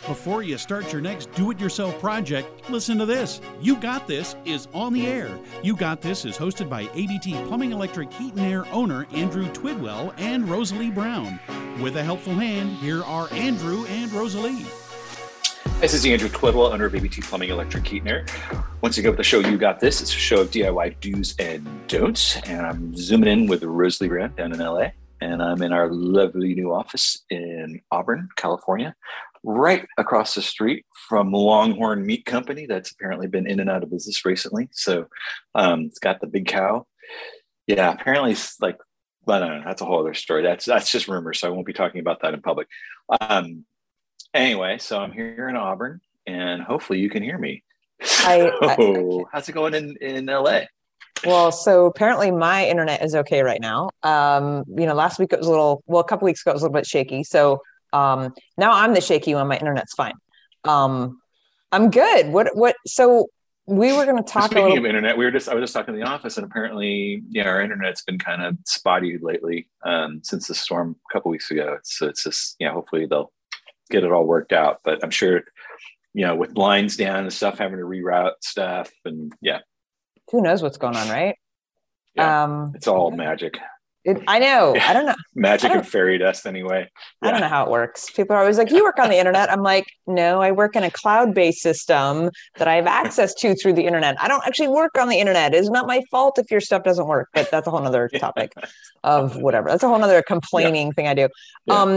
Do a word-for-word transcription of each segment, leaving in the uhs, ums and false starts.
Before you start your next do-it-yourself project, listen to this. You Got This is on the air. You Got This is hosted by A D T Plumbing Electric Heat and Air owner Andrew Twidwell and Rosalie Brown. With a helpful hand, here are Andrew and Rosalie. This is Andrew Twidwell, owner of A D T Plumbing Electric Heat and Air. Once again with the show You Got This, it's a show of D I Y do's and don'ts. And I'm zooming in with Rosalie Brown down in L A. And I'm in our lovely new office in Auburn, California, right across the street from Longhorn Meat Company that's apparently been in and out of business recently. So um, it's got the big cow. Yeah, apparently it's like, well, no, no, that's a whole other story. That's that's just rumors, so I won't be talking about that in public. Um, anyway, so I'm here in Auburn, and hopefully you can hear me. I, So, I, I how's it going in, in L A? Well, so apparently my internet is okay right now. Um, you know, last week it was a little, well, a couple weeks ago it was a little bit shaky. So um, now I'm the shaky one. My internet's fine. Um, I'm good. What, what, so we were going to talk Speaking a little... of internet, we were just, I was just talking in the office, and apparently, yeah, our internet's been kind of spotty lately um, since the storm a couple weeks ago. So it's just, you know, hopefully they'll get it all worked out. But I'm sure, you know, with lines down and stuff, having to reroute stuff, and yeah. Who knows what's going on, right? Yeah, um, it's all magic. It, I know. Yeah. I don't know. Magic don't, and fairy dust anyway. Yeah. I don't Yeah. know how it works. People are always like, you work on the internet. I'm like, no, I work in a cloud-based system that I have access to through the internet. I don't actually work on the internet. It's not my fault if your stuff doesn't work, but that's a whole nother Yeah. topic of whatever. That's a whole nother complaining yeah. thing I do. Yeah. Um,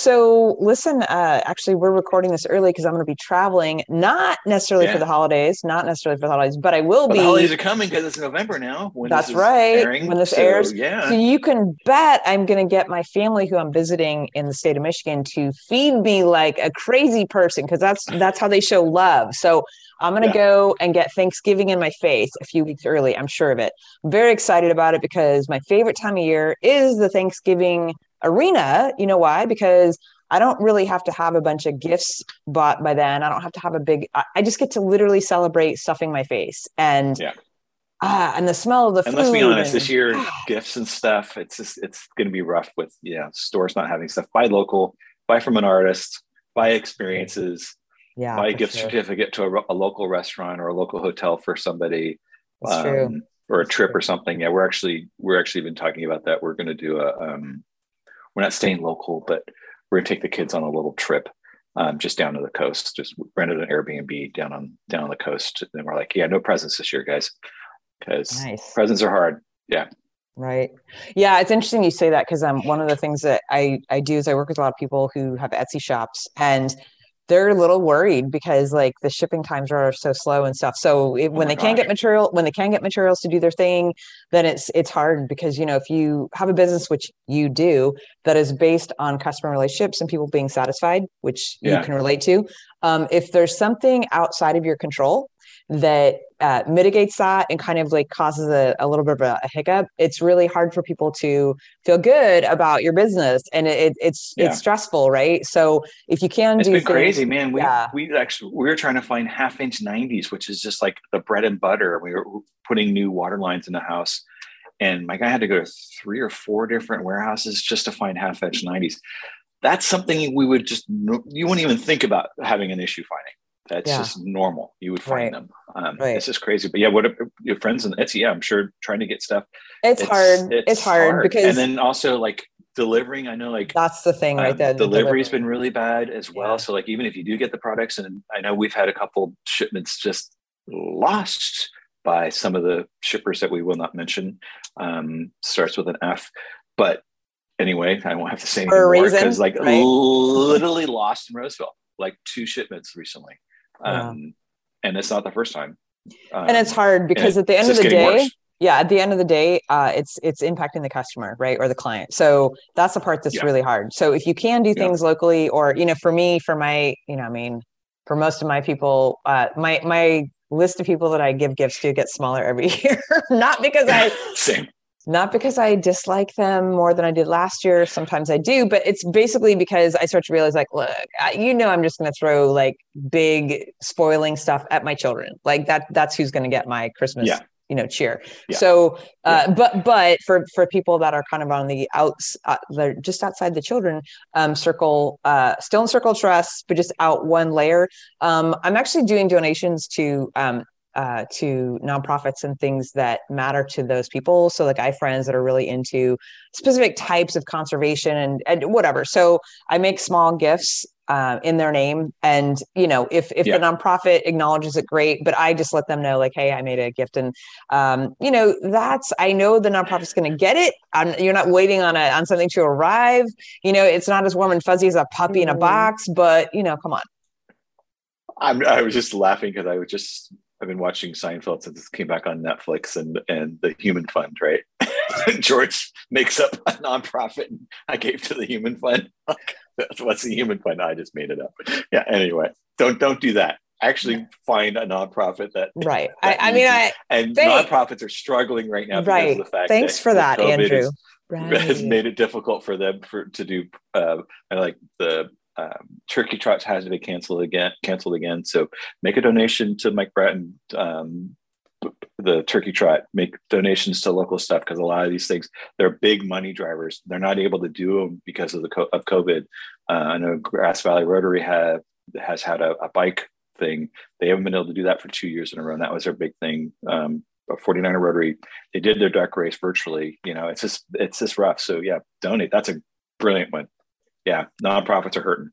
So listen, uh, actually, we're recording this early because I'm going to be traveling, not necessarily yeah. for the holidays, not necessarily for the holidays, but I will well, be. The holidays are coming because it's November now. When That's this right. Is airing, when this so, airs. Yeah. So you can bet I'm going to get my family who I'm visiting in the state of Michigan to feed me like a crazy person because that's that's how they show love. So I'm going to yeah. go and get Thanksgiving in my face a few weeks early. I'm sure of it. I'm very excited about it because my favorite time of year is the Thanksgiving arena. You know why? Because I don't really have to have a bunch of gifts bought by then. I don't have to have a big, I just get to literally celebrate stuffing my face and, yeah. ah, and the smell of the and food. And let's be honest, and, this year, ah. gifts and stuff, it's just, it's going to be rough with, you know, stores not having stuff. Buy local, buy from an artist, buy experiences, yeah, buy a gift sure. certificate to a, a local restaurant or a local hotel for somebody. That's um, true. Or a That's trip true. or something. Yeah, we're actually, we're actually been talking about that. We're going to do a, um, we're not staying local, but we're gonna take the kids on a little trip, um, just down to the coast. Just rented an Airbnb down on down on the coast, and we're like, yeah, no presents this year, guys, because nice. presents are hard. Yeah, right. Yeah, it's interesting you say that because um, one of the things that I I do is I work with a lot of people who have Etsy shops, and they're a little worried because like the shipping times are so slow and stuff. So it, when oh they gosh. can't get material, when they can get materials to do their thing, then it's, it's hard because, you know, if you have a business, which you do, that is based on customer relationships and people being satisfied, which yeah. you can relate to. Um, if there's something outside of your control that uh, mitigates that and kind of like causes a, a little bit of a, a hiccup, it's really hard for people to feel good about your business, and it, it's yeah. it's stressful, right? So if you can, it's do been things, crazy, man. We yeah. we actually we were trying to find half inch nineties, which is just like the bread and butter. We were putting new water lines in the house, and my guy had to go to three or four different warehouses just to find half inch nineties. That's something we would just you wouldn't even think about having an issue finding. That's yeah. just normal. You would find right. them. Um, right. It's just crazy. But yeah, what your friends in Etsy? Yeah, I'm sure trying to get stuff. It's, it's hard. It's, it's hard, hard because, and then also like delivering. I know, like that's the thing right um, there. The delivery's been really bad as well. Yeah. So like even if you do get the products, and I know we've had a couple shipments just lost by some of the shippers that we will not mention. Um, starts with an F, but anyway, I won't have to say For anymore because like right? literally lost in Roseville, like two shipments recently. Um, wow. And it's not the first time. Um, and it's hard because it, at the end of the day, worse. yeah, at the end of the day, uh, it's it's impacting the customer, right, or the client. So that's the part that's yeah. really hard. So if you can do things yeah. locally, or you know, for me, for my, you know, I mean, for most of my people, uh, my my list of people that I give gifts to gets smaller every year. Not because I same. Not because I dislike them more than I did last year. Sometimes I do, but it's basically because I start to realize, like, look, I, you know, I'm just going to throw like big spoiling stuff at my children. Like that, that's who's going to get my Christmas yeah. you know, cheer. Yeah. So, uh, Yeah. but, but for, for people that are kind of on the outs, uh, they're just outside the children, um, circle, uh, still in Circle Trust, but just out one layer. Um, I'm actually doing donations to, um, uh, to nonprofits and things that matter to those people. So like I have friends that are really into specific types of conservation and, and whatever. So I make small gifts uh, in their name. And, you know, if, if Yeah. the nonprofit acknowledges it, great, but I just let them know like, hey, I made a gift. And, um, you know, that's, I know the nonprofit's going to get it. I'm, you're not waiting on a, on something to arrive. You know, it's not as warm and fuzzy as a puppy in a box, but you know, come on. I'm, I was just laughing because I was just, I've been watching Seinfeld since it came back on Netflix, and and the Human Fund, right? George makes up a nonprofit and I gave to the Human Fund. What's the Human Fund? I just made it up. Yeah. Anyway, don't don't do that. Actually, find a nonprofit that right. That I, I mean, I and thank, nonprofits are struggling right now because right. of the fact. Thanks that for that, COVID Andrew. Is, right. has made it difficult for them for to do. Uh, like the. Um, Turkey Trot has to be canceled again. Canceled again. So make a donation to Mike Bratton, um, the Turkey Trot. Make donations to local stuff because a lot of these things they're big money drivers. They're not able to do them because of the of COVID. Uh, I know Grass Valley Rotary have has had a, a bike thing. They haven't been able to do that for two years in a row. And that was their big thing. Um, forty-niner Rotary, they did their duck race virtually. You know, it's just it's just rough. So yeah, donate. That's a brilliant one. Yeah, nonprofits are hurting.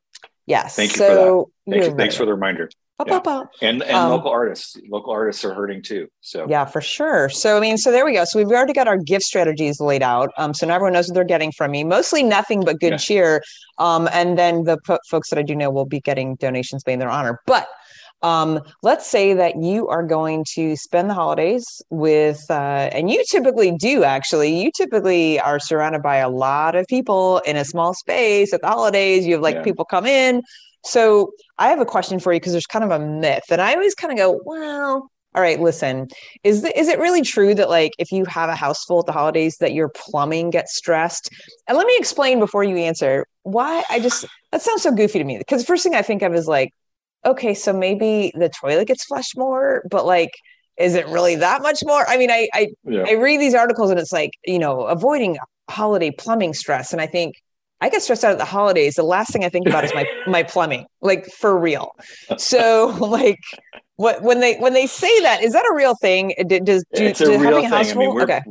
Yes. Thank you so for that. Thanks, right. thanks for the reminder. Up, yeah. up, up. And and um, local artists, local artists are hurting too. So yeah, for sure. So I mean, so there we go. So we've already got our gift strategies laid out. Um, so now everyone knows what they're getting from me. Mostly nothing but good yeah. cheer. Um, and then the po- folks that I do know will be getting donations made in their honor. But Um, let's say that you are going to spend the holidays with, uh, and you typically do actually, you typically are surrounded by a lot of people in a small space at the holidays. You have like yeah. people come in. So I have a question for you because there's kind of a myth and I always kind of go, well, all right, listen, is the, is it really true that like, if you have a house full at the holidays that your plumbing gets stressed? And let me explain before you answer why. I just, that sounds so goofy to me because the first thing I think of is like, okay, so maybe the toilet gets flushed more, but like, is it really that much more? I mean, I I, yeah. I read these articles and it's like, you know, avoiding holiday plumbing stress. And I think I get stressed out at the holidays. The last thing I think about is my my plumbing, like for real. So like, what when they when they say that, is that a real thing? Does do, it's do a real having thing. a house I mean, we're, okay.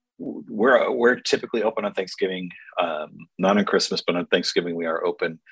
we're we're typically open on Thanksgiving, um, not on Christmas, but on Thanksgiving we are open,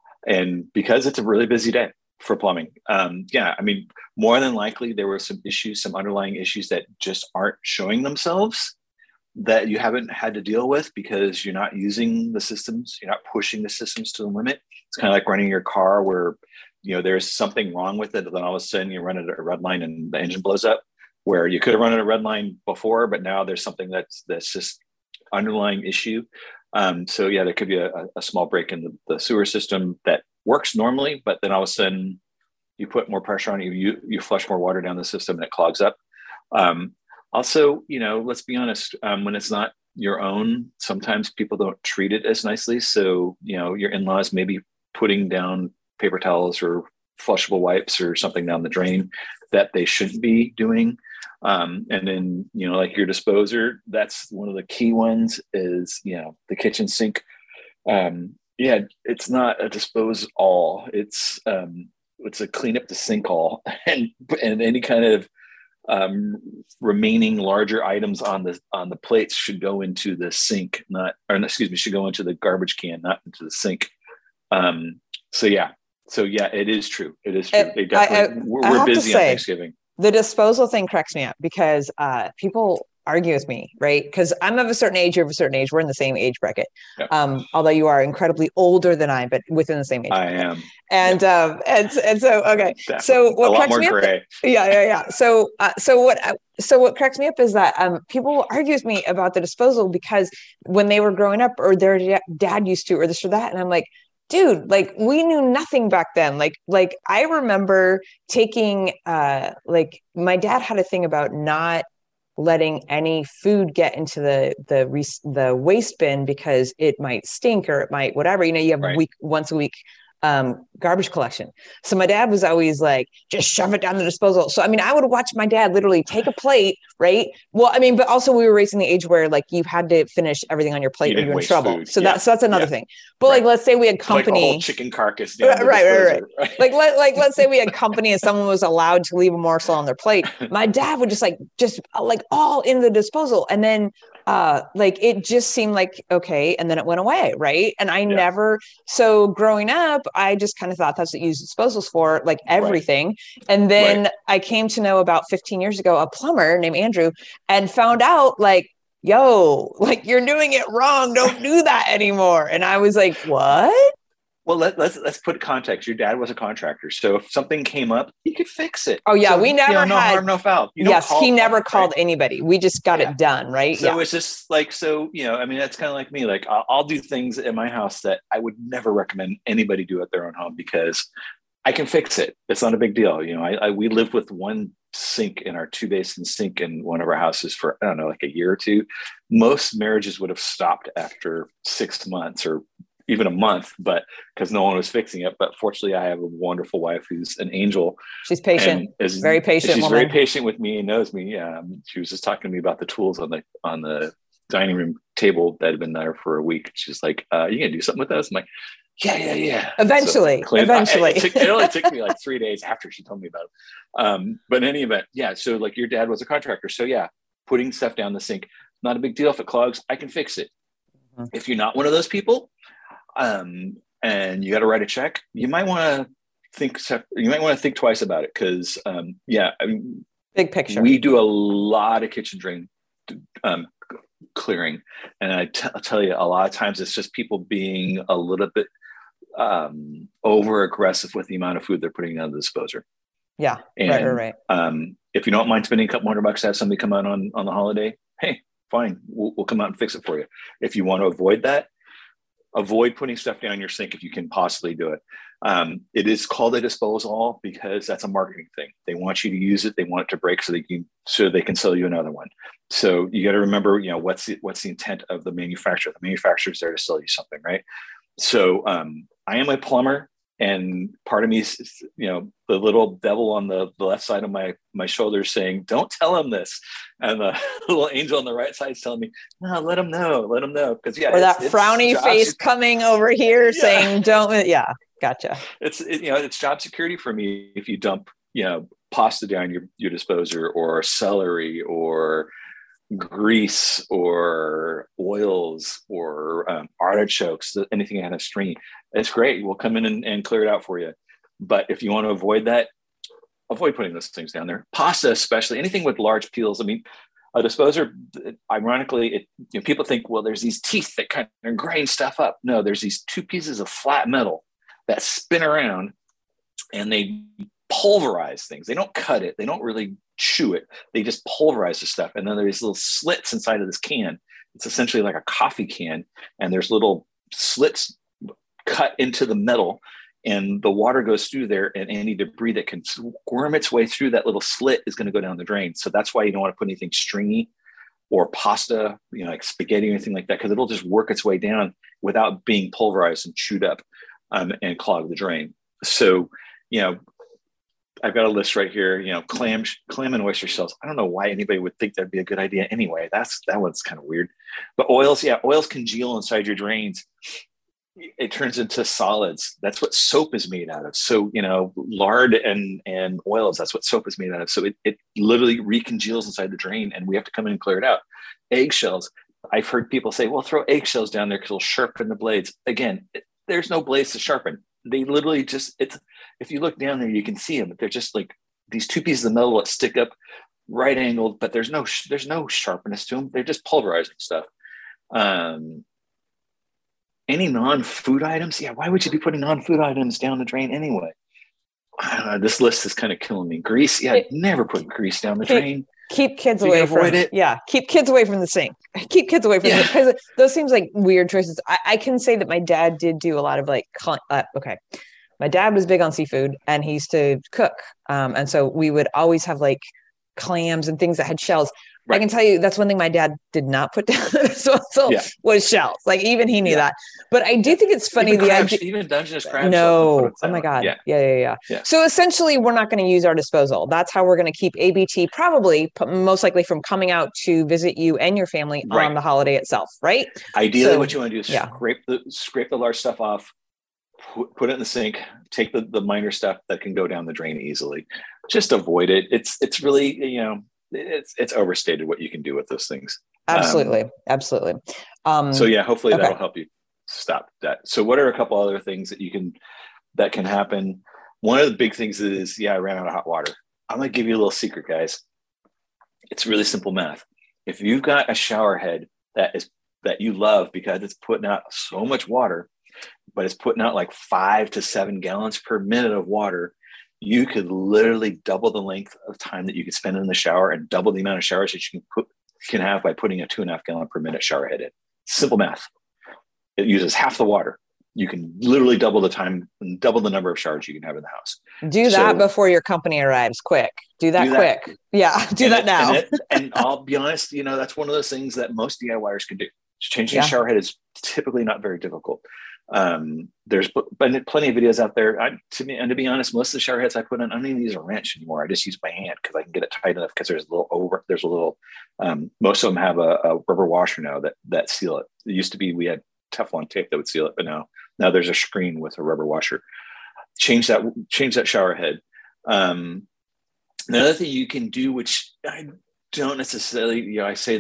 and because it's a really busy day for plumbing. Um, yeah, I mean, more than likely there were some issues, some underlying issues that just aren't showing themselves that you haven't had to deal with because you're not using the systems, you're not pushing the systems to the limit. It's kind of like running your car where, you know, there's something wrong with it, and then all of a sudden you run it at a red line and the engine blows up, where you could have run at a red line before, but now there's something that's that's just underlying issue. Um, so yeah, there could be a, a small break in the, the sewer system that works normally, but then all of a sudden you put more pressure on it, you, you flush more water down the system and it clogs up. Um, also, you know, let's be honest, um, when it's not your own, sometimes people don't treat it as nicely. So, you know, your in-laws may be putting down paper towels or flushable wipes or something down the drain that they shouldn't be doing. Um, and then, you know, like your disposer, that's one of the key ones is, you know, the kitchen sink. Um, yeah, it's not a dispose all. It's um, it's a clean up the sink all, and and any kind of um, remaining larger items on the on the plates should go into the sink, not or excuse me, should go into the garbage can, not into the sink. Um, so yeah, so yeah, it is true. It is true. It, they definitely I, I, we're, I we're busy say, on Thanksgiving. The disposal thing cracks me up because uh, people argue with me, right? Because I'm of a certain age, you're of a certain age. We're in the same age bracket. Yeah. Um, although you are incredibly older than I, but within the same age I bracket. am. And yeah. um, and and so okay. Definitely. So what a lot cracks more me gray. up? Yeah, yeah, yeah. So uh, so what so what cracks me up is that um, people argue with me about the disposal because when they were growing up, or their dad used to, or this or that, and I'm like, dude, like we knew nothing back then. Like, like I remember taking, uh, like my dad had a thing about not letting any food get into the, the, the waste bin because it might stink or it might, whatever, you know, you have right. week, once a week, um, garbage collection. So my dad was always like, just shove it down the disposal. So, I mean, I would watch my dad literally take a plate, right? Well, I mean, but also we were raising the age where like you had to finish everything on your plate You or didn't you're in waste trouble. food. So Yeah. that's, that's another Yeah. thing. But Right. like, let's say we had Like a company. whole chicken carcass down Right, the right, right, disposer, right? like let like let's say we had company and someone was allowed to leave a morsel on their plate. My dad would just like just like all in the disposal, and then uh like it just seemed like okay, and then it went away, right? And I Yeah. never. So growing up, I just kind of thought that's what you use disposals for, like everything. And then Right. I came to know about fifteen years ago a plumber named Andrew, and found out like, yo, like you're doing it wrong. Don't do that anymore. And I was like, what? Well, let, let's let's put context. Your dad was a contractor, so if something came up, he could fix it. Oh yeah, So, we never you know, no had. harm, no foul. You don't Yes, call he never plumber, called right? anybody. We just got Yeah. it done, right? So yeah. it's just like, so, you know, I mean, that's kind of like me. Like, I'll, I'll do things in my house that I would never recommend anybody do at their own home because I can fix it. It's not a big deal. You know, I, I we lived with one sink in our two basin sink in one of our houses for, I don't know, like a year or two. Most marriages would have stopped after six months or even a month, but because no one was fixing it. But fortunately, I have a wonderful wife who's an angel. She's patient, is, very patient. She's woman. very patient with me and knows me. Yeah, um, she was just talking to me about the tools on the on the dining room table that had been there for a week. She's like, uh, "You gonna do something with those?" I'm like, "Yeah, yeah, yeah." Eventually, so, eventually. I, it, took, it only took me like three days after she told me about it. Um, but in any event, yeah. So like your dad was a contractor, so yeah, putting stuff down the sink, not a big deal. If it clogs, I can fix it. Mm-hmm. If you're not one of those people, um, and you got to write a check, you might want to think. You might want to think twice about it because, um, yeah, I mean, big picture. We do a lot of kitchen drain um, clearing, and I t- I'll tell you, a lot of times it's just people being a little bit um, over aggressive with the amount of food they're putting down the disposer. Yeah, and, right, right, right. Um, if you don't mind spending a couple hundred bucks to have somebody come out on on the holiday, hey, fine, we'll, we'll come out and fix it for you. If you want to avoid that, avoid putting stuff down your sink if you can possibly do it. Um, it is called a disposal because that's a marketing thing. They want you to use it. They want it to break so they can so they can sell you another one. So you got to remember, you know, what's the what's the intent of the manufacturer? The manufacturer is there to sell you something, right? So um, I am a plumber, and part of me is, you know, the little devil on the, the left side of my my shoulder saying, "Don't tell him this," and the little angel on the right side is telling me, "No, let him know, let him know," because yeah, or that it's, frowny it's face sec- coming over here yeah. saying, "Don't." Yeah, gotcha. It's it, you know, it's job security for me if you dump, you know, pasta down your your disposer, or celery, or grease, or oils, or um, artichokes, anything that had a string. It's great. We'll come in and, and clear it out for you. But if you want to avoid that, avoid putting those things down there. Pasta, especially, anything with large peels. I mean, a disposer, ironically, it, you know, people think, well, there's these teeth that kind of grind stuff up. No, there's these two pieces of flat metal that spin around and they pulverize things. They don't cut it. They don't really chew it. They just pulverize the stuff. And then there's little slits inside of this can. It's essentially like a coffee can. And there's little slits cut into the metal, and the water goes through there, and any debris that can worm its way through that little slit is going to go down the drain. So that's why you don't want to put anything stringy or pasta, you know, like spaghetti or anything like that, because it'll just work its way down without being pulverized and chewed up um, and clog the drain. So, you know, I've got a list right here, you know, clam, clam and oyster shells. I don't know why anybody would think that'd be a good idea anyway. That's, that one's kind of weird. But oils, yeah, oils congeal inside your drains. It turns into solids. That's what soap is made out of. So, you know, lard and, and oils, that's what soap is made out of. So it, it literally recongeals inside the drain, and we have to come in and clear it out. Eggshells. I've heard people say, well, throw eggshells down there because it'll sharpen the blades. Again, it, there's no blades to sharpen. They literally just, it's, if you look down there, you can see them, but they're just like these two pieces of metal that stick up right angled, but there's no, there's no sharpness to them. They're just pulverizing stuff. Um, Any non-food items? Yeah, why would you be putting non-food items down the drain anyway? Uh, this list is kind of killing me. Grease, yeah, it, never put grease down the keep, drain. Keep kids away from it. Yeah, keep kids away from the sink. Keep kids away from yeah. it, because those seems like weird choices. I, I can say that my dad did do a lot of like, con- uh, okay, my dad was big on seafood, and he used to cook, um, and so we would always have like clams and things that had shells. I can tell you that's one thing my dad did not put down so, so Yeah. was shells. Like even he knew Yeah. that. But I do think it's funny even the crabs, idea. even Dungeness crabs. No. Oh my God. Yeah. Yeah. Yeah. Yeah. Yeah. So essentially, we're not going to use our disposal. That's how we're going to keep A B T probably p- most likely from coming out to visit you and your family Right. on the holiday itself, right? Ideally, So, what you want to do is yeah. scrape the scrape the large stuff off, put, put it in the sink, take the, the minor stuff that can go down the drain easily. Just avoid it. It's it's really, you know, it's it's overstated what you can do with those things. Absolutely. Um, Absolutely. Um, so yeah, hopefully okay. that'll help you stop that. So what are a couple other things that you can that can happen? One of the big things is, yeah, I ran out of hot water. I'm gonna give you a little secret, guys. It's really simple math. If you've got a shower head that is that you love because it's putting out so much water, but it's putting out like five to seven gallons per minute of water, you could literally double the length of time that you could spend in the shower and double the amount of showers that you can put can have by putting a two and a half gallon per minute shower head in. Simple math. It uses half the water. You can literally double the time and double the number of showers you can have in the house. Do So, that before your company arrives. Quick. Do that, do that. quick. Yeah. Do and that it, now. And, it, and I'll be honest, you know, that's one of those things that most DIYers can do. Changing Yeah. a shower head is typically not very difficult. Um, there's but plenty of videos out there. I, to me, and to be honest, most of the shower heads I put in, I don't even use a wrench anymore. I just use my hand because I can get it tight enough. Because there's a little over, there's a little. Um, most of them have a, a rubber washer now that that seal it. It used to be we had Teflon tape that would seal it, but now now there's a screen with a rubber washer. Change that. Change that shower head. Um, the other thing you can do, which I don't necessarily, you know, I say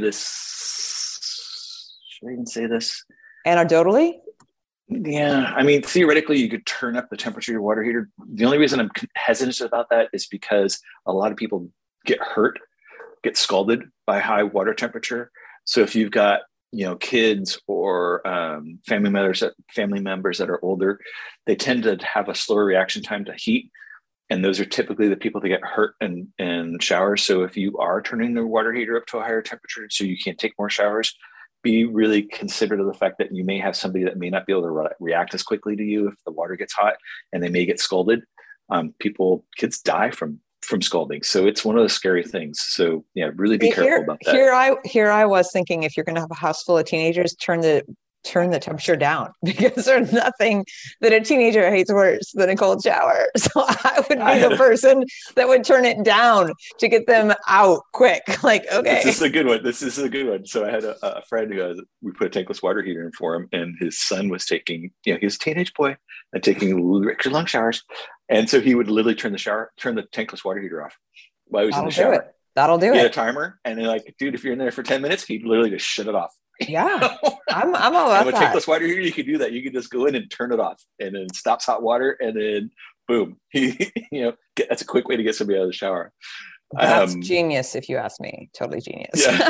this. Should I even say this? Anecdotally? Yeah, I mean, theoretically, you could turn up the temperature of your water heater. The only reason I'm hesitant about that is because a lot of people get hurt, get scalded by high water temperature. So if you've got, you know, kids or um, family members that family members that are older, they tend to have a slower reaction time to heat, and those are typically the people that get hurt in in showers. So if you are turning the water heater up to a higher temperature, so you can't take more showers, be really considerate of the fact that you may have somebody that may not be able to re- react as quickly to you if the water gets hot, and they may get scalded. Um, people, kids die from from scalding, so it's one of the scary things. So yeah, really be here, careful about that. Here I here I was thinking, if you're going to have a house full of teenagers, turn the turn the temperature down, because there's nothing that a teenager hates worse than a cold shower. So I would be the person that would turn it down to get them out quick. Like, okay, This is a good one. This is a good one. So I had a, a friend who has, we put a tankless water heater in for him, and his son was taking, you know, he was a teenage boy and taking extra long showers. And so he would literally turn the shower, turn the tankless water heater off while he was that'll in the shower. do it. That'll do he it. had a timer, and they're like, dude, if you're in there for ten minutes, he'd literally just shut it off. Yeah, I'm I'm all And about with that. tankless water heater, you can do that. You can just go in and turn it off, and then it stops hot water, and then boom, he, you know, get, that's a quick way to get somebody out of the shower. That's Um, genius, if you ask me. Totally genius. Yeah.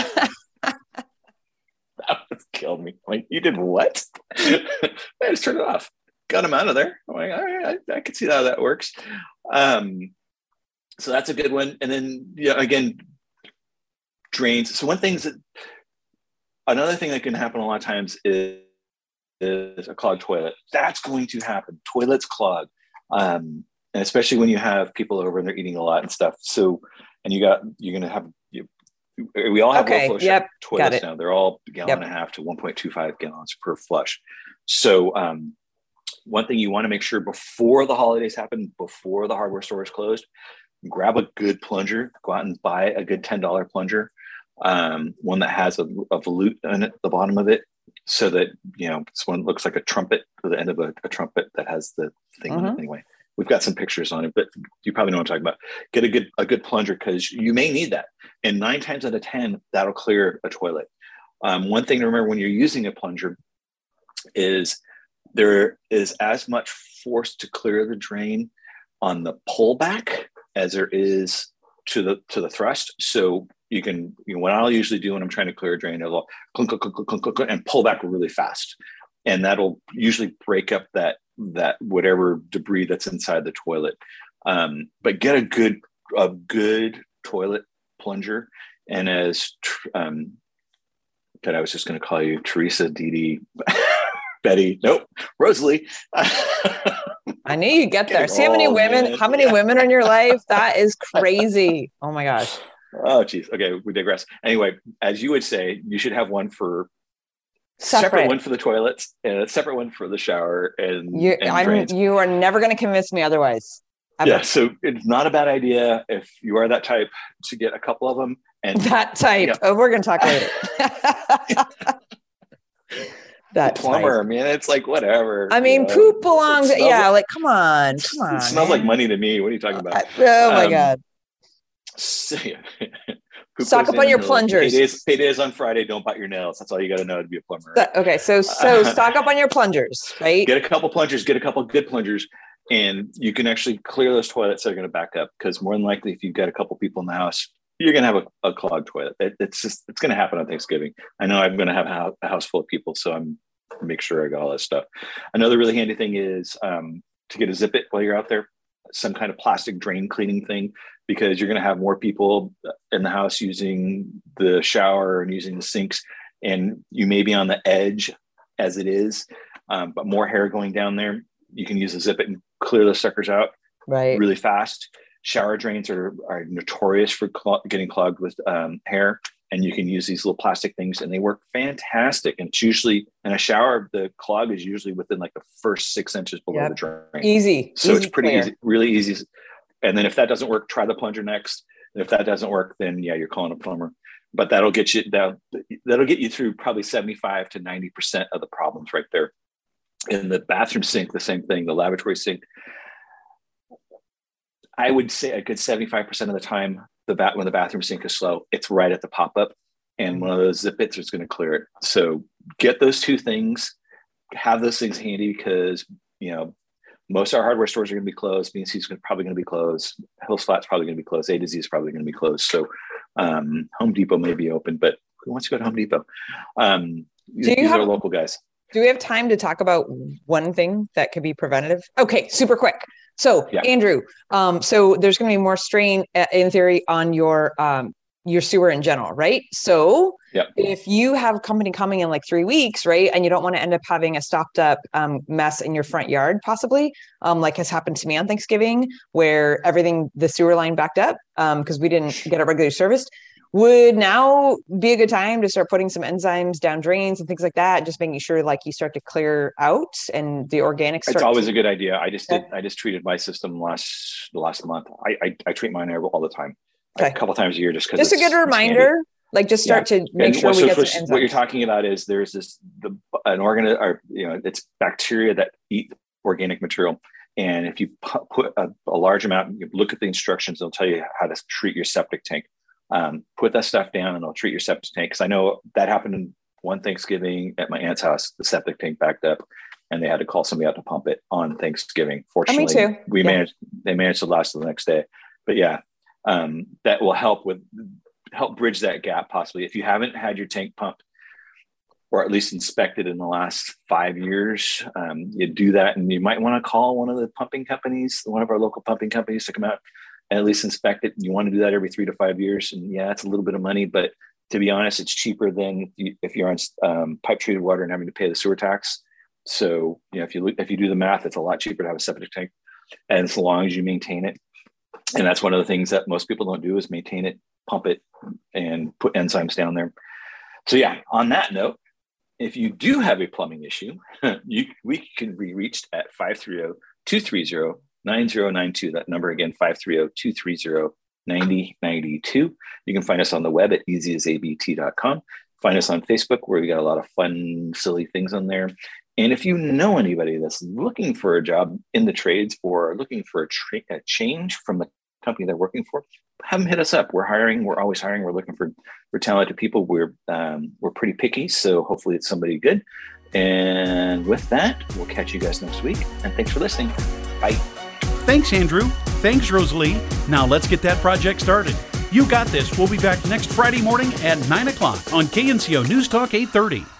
That was killed me. I'm like, you did what? I just turned it off. Got him out of there. I'm like, all right, I, I can see how that works. Um, so that's a good one. And then, yeah, again, drains. So one thing that, another thing that can happen a lot of times is, is a clogged toilet. That's going to happen. Toilets clog. Um, and especially when you have people over and they're eating a lot and stuff. So, and you got, you're going to have, you, we all have Okay, low flow yep, toilets got it. now. They're all a gallon Yep. and a half to one point two five gallons per flush. So um, one thing you want to make sure before the holidays happen, before the hardware store is closed, grab a good plunger, go out and buy a good ten dollar plunger, um, one that has a, a volute in it, the bottom of it, so that, you know, this one looks like a trumpet to the end of a, a trumpet that has the thing on it. Mhm. Anyway, we've got some pictures on it, but you probably know what I'm talking about. Get a good a good plunger, because you may need that. And nine times out of ten, that'll clear a toilet. Um, one thing to remember when you're using a plunger is there is as much force to clear the drain on the pullback as there is to the to the thrust. So you can, you know, what I'll usually do when I'm trying to clear a drain, I'll clunk, clunk, clunk, clunk, clunk, and pull back really fast. And that'll usually break up that that whatever debris that's inside the toilet. Um, but get a good a good toilet plunger. And as um, that I was just going to call you Teresa, Dee Dee, Betty, nope, Rosalie. I knew you'd get there. Getting See how many old, women, man. how many Yeah. women are in your life? That is crazy. Oh my gosh. Oh, geez. Okay, we digress. Anyway, as you would say, you should have one for separate, separate one for the toilets and a separate one for the shower and, you, and I'm, drains. You are never going to convince me otherwise. Ever. Yeah, so it's not a bad idea if you are that type to get a couple of them. And that type. Yeah. Oh, we're going to talk later. That the plumber, type. man, it's like whatever. I mean, you know? poop belongs. Yeah, like, like come on, come on. It smells man. like money to me. What are you talking about? Oh my um, god. So, yeah. Stock up on your plungers. Paydays, paydays on Friday. Don't bite your nails. That's all you got to know to be a plumber. Right? So, okay, so so stock up on your plungers, right? Get a couple plungers. Get a couple good plungers, and you can actually clear those toilets that are going to back up. Because more than likely, if you've got a couple people in the house, you're going to have a, a clogged toilet. It, it's just it's going to happen on Thanksgiving. I know I'm going to have a, a house full of people, so I'm make sure I got all that stuff. Another really handy thing is um, to get a zip it while you're out there, some kind of plastic drain cleaning thing, because you're going to have more people in the house using the shower and using the sinks, and you may be on the edge as it is, um, but more hair going down there. You can use a zip it and clear those suckers out right really fast. Shower drains are, are notorious for cl- getting clogged with um, hair. And you can use these little plastic things and they work fantastic. And it's usually in a shower, the clog is usually within like the first six inches below yep. the drain. Easy. So easy it's pretty clear. easy, really easy. And then if that doesn't work, try the plunger next. And if that doesn't work, then yeah, you're calling a plumber. But that'll get you that that'll get you through probably seventy-five to ninety percent of the problems right there. In the bathroom sink, the same thing, the lavatory sink. I would say a good seventy-five percent of the time, the bat when the bathroom sink is slow, it's right at the pop-up, and one of those zip its is going to clear it. So get those two things, have those things handy, because you know most of our hardware stores are going to be closed. B and C is probably going to be closed. Hills Flat's probably going to be closed. A to Z is probably going to be closed. So um, Home Depot may be open, but who wants to go to Home Depot? Um, these have, are local guys. Do we have time to talk about one thing that could be preventative? Okay, super quick. So yeah. Andrew, um, so there's going to be more strain uh, in theory on your um, your sewer in general, right? So yeah. if you have company coming in like three weeks, right, and you don't want to end up having a stopped up um, mess in your front yard, possibly, um, like has happened to me on Thanksgiving, where everything, the sewer line backed up because um, we didn't get it regularly serviced, would now be a good time to start putting some enzymes down drains and things like that, just making sure like you start to clear out and the organics. It's always to- a good idea. I just did, I just treated my system last last month. I I, I treat mine all the time, okay. a couple times a year, just because. Just a good reminder, like just start yeah. to make and sure we get some enzymes. What you're talking about is there's this the an organ or you know it's bacteria that eat organic material, and if you put a, a large amount, you look at the instructions, they'll tell you how to treat your septic tank. Um, put that stuff down and I'll treat your septic tank. Cause I know that happened in one Thanksgiving at my aunt's house, the septic tank backed up and they had to call somebody out to pump it on Thanksgiving. Fortunately, oh, me too. we yeah. managed, they managed to last the next day, but yeah, um, that will help with, help bridge that gap possibly. If you haven't had your tank pumped or at least inspected in the last five years, um, you do that and you might want to call one of the pumping companies, one of our local pumping companies to come out and at least inspect it. You want to do that every three to five years. And yeah, it's a little bit of money, but to be honest, it's cheaper than if you're on um, pipe treated water and having to pay the sewer tax. So, you know, if you look, if you do the math, it's a lot cheaper to have a septic tank, and as long as you maintain it. And that's one of the things that most people don't do is maintain it, pump it, and put enzymes down there. So yeah, on that note, if you do have a plumbing issue, you, we can be reached at five three zero, two three zero, nine zero nine two. That number again, five three zero, two three zero, nine zero nine two. You can find us on the web at easy as a b t dot com. Find us on Facebook, where we got a lot of fun, silly things on there. And if you know anybody that's looking for a job in the trades or looking for a, tra- a change from the company they're working for, have them hit us up. We're hiring. We're always hiring. We're looking for, for talented people. We're um, we're pretty picky, so hopefully it's somebody good. And with that, we'll catch you guys next week. And thanks for listening. Bye. Thanks, Andrew. Thanks, Rosalie. Now let's get that project started. You got this. We'll be back next Friday morning at nine o'clock on K N C O News Talk eight thirty.